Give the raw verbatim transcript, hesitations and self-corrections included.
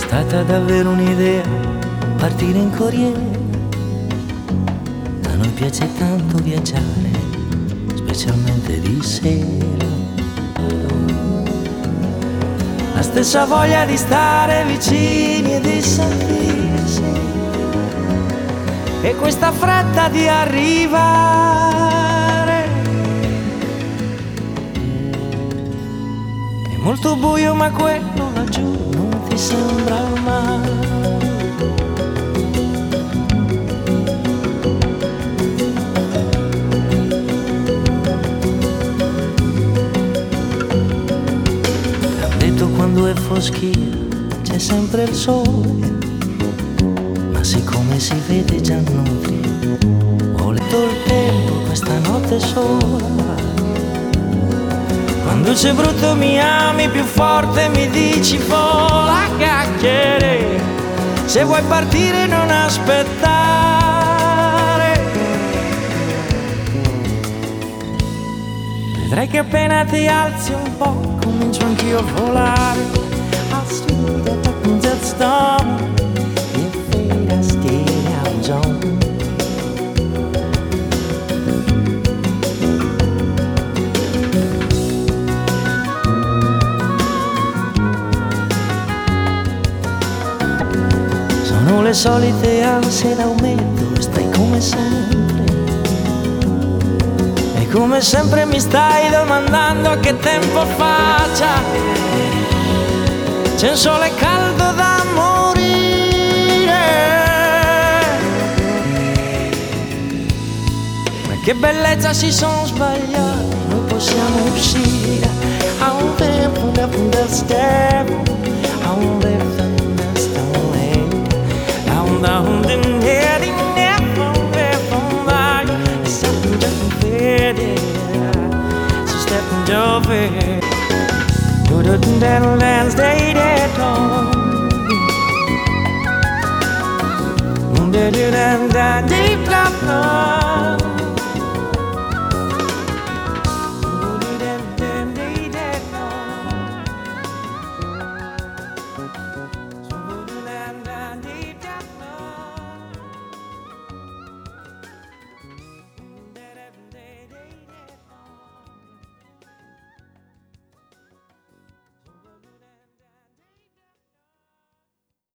stata davvero un'idea partire in corriere. A noi piace tanto viaggiare, specialmente di sera. La stessa voglia di stare vicini e di sentirsi, e questa fretta di arrivare. È molto buio ma quello laggiù non ti sembra mai. Quando è foschia c'è sempre il sole, ma siccome si vede già notte, ho letto il tempo questa notte sola. Quando c'è brutto mi ami più forte, mi dici vola chiacchiere, se vuoi partire non aspettare. Vedrai che appena ti alzi un po' comincio anch'io a volare. I'll sleep the darkness at storm, if fate I stay out zone. Sono le solite ansie d'aumento e stai come sempre. E come sempre mi stai domandando che tempo faccia. C'è un sole caldo da morire. Ma che bellezza, si sono sbagliati, non possiamo uscire. A un tempo da understand, a un tempo da understand, a un down the net in never ever like something just faded. So step in your bed. Do the dance day day long. Do the dance day day long.